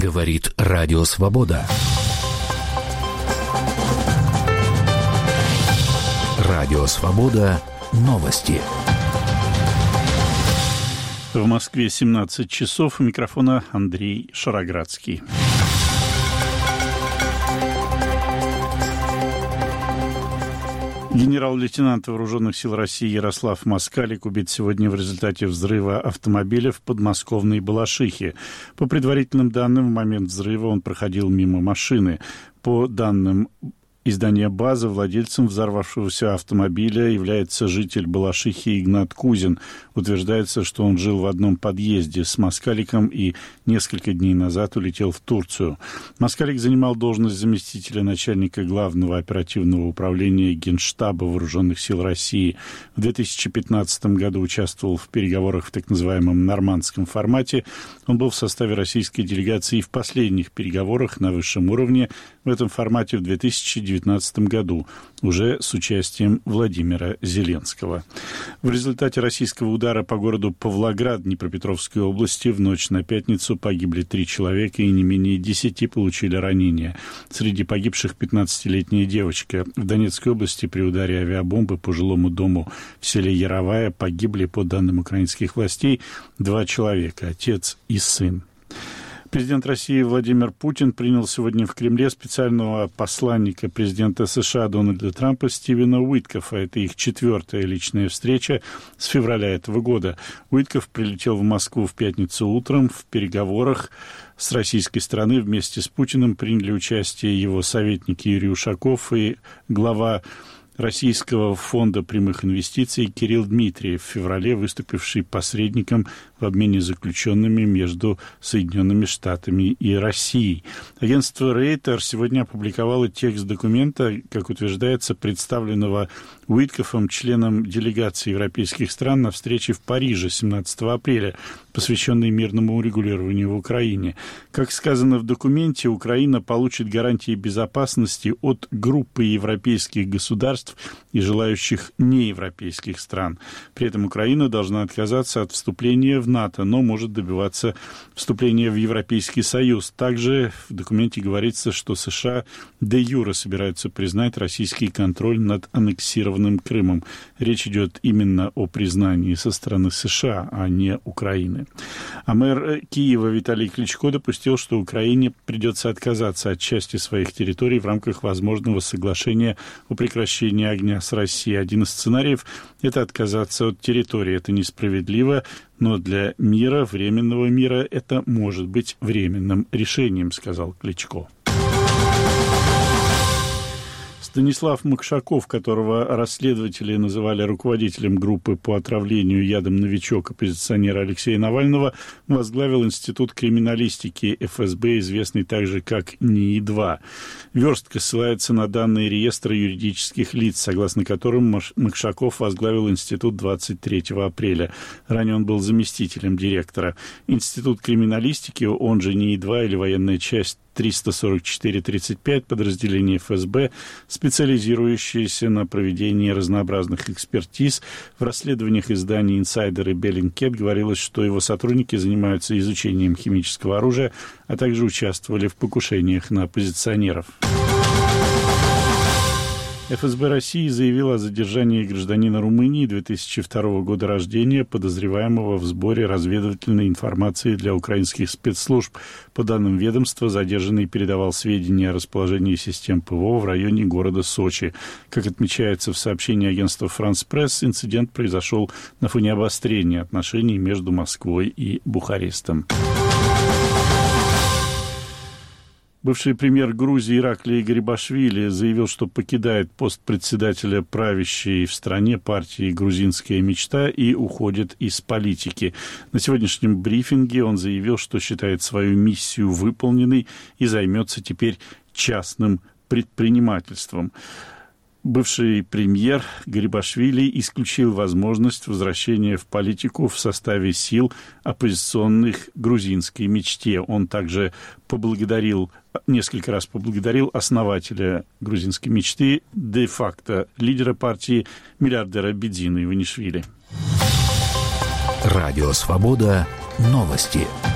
Говорит Радио Свобода. Радио Свобода. Новости. В Москве 17 часов. У микрофона Андрей Шароградский. Генерал-лейтенант Вооруженных сил России Ярослав Москалик убит сегодня в результате взрыва автомобиля в подмосковной Балашихе. По предварительным данным, в момент взрыва он проходил мимо машины. По данным издания «База», владельцем взорвавшегося автомобиля является житель Балашихи Игнат Кузин. Утверждается, что он жил в одном подъезде с Москаликом и несколько дней назад улетел в Турцию. Москалик занимал должность заместителя начальника Главного оперативного управления Генштаба Вооруженных сил России. В 2015 году участвовал в переговорах в так называемом нормандском формате. Он был в составе российской делегации и в последних переговорах на высшем уровне в этом формате в 2019 году, уже с участием Владимира Зеленского. В результате российского удара по городу Павлоград Днепропетровской области в ночь на пятницу погибли 3 человека и не менее 10 получили ранения. Среди погибших 15-летняя девочка. В Донецкой области при ударе авиабомбы по жилому дому в селе Яровая погибли, по данным украинских властей, 2 человека, отец и сын. Президент России Владимир Путин принял сегодня в Кремле специального посланника президента США Дональда Трампа Стивена Уиткофа. Это их 4-я личная встреча с февраля этого года. Уиткоф прилетел в Москву в пятницу утром. В переговорах с российской стороны вместе с Путиным приняли участие его советники Юрий Ушаков и глава Российского фонда прямых инвестиций Кирилл Дмитриев, в феврале выступивший посредником в обмене заключенными между Соединенными Штатами и Россией. Агентство Reuters сегодня опубликовало текст документа, как утверждается, представленного Уиткофом членам делегации европейских стран на встрече в Париже 17 апреля, посвященной мирному урегулированию в Украине. Как сказано в документе, Украина получит гарантии безопасности от группы европейских государств и желающих неевропейских стран. При этом Украина должна отказаться от вступления в НАТО, но может добиваться вступления в Европейский Союз. Также в документе говорится, что США де-юре собираются признать российский контроль над аннексированным Крымом. Речь идет именно о признании со стороны США, а не Украины. А мэр Киева Виталий Кличко допустил, что Украине придется отказаться от части своих территорий в рамках возможного соглашения о прекращении огня с Россией. Один из сценариев – это отказаться от территории. Это несправедливо, но для мира, временного мира, это может быть временным решением, сказал Кличко. Станислав Макшаков, которого расследователи называли руководителем группы по отравлению ядом «Новичок» оппозиционера Алексея Навального, возглавил Институт криминалистики ФСБ, известный также как НИИ-2. Верстка ссылается на данные реестра юридических лиц, согласно которым Макшаков возглавил институт 23 апреля. Ранее он был заместителем директора. Институт криминалистики, он же НИИ-2 или военная часть 344-35, подразделение ФСБ, специализирующееся на проведении разнообразных экспертиз. В расследованиях изданий «Инсайдер» и «Беллингкет» говорилось, что его сотрудники занимаются изучением химического оружия, а также участвовали в покушениях на оппозиционеров. ФСБ России заявила о задержании гражданина Румынии 2002 года рождения, подозреваемого в сборе разведывательной информации для украинских спецслужб. По данным ведомства, задержанный передавал сведения о расположении систем ПВО в районе города Сочи. Как отмечается в сообщении агентства «Франс Пресс», инцидент произошел на фоне обострения отношений между Москвой и Бухарестом. Бывший премьер Грузии Ираклий Гарибашвили заявил, что покидает пост председателя правящей в стране партии «Грузинская мечта» и уходит из политики. На сегодняшнем брифинге он заявил, что считает свою миссию выполненной и займется теперь частным предпринимательством. Бывший премьер Гарибашвили исключил возможность возвращения в политику в составе сил, оппозиционных грузинской мечте. Он также несколько раз поблагодарил основателя грузинской мечты, де-факто лидера партии, миллиардера Бедзина Иванишвили. Радио «Свобода». Новости.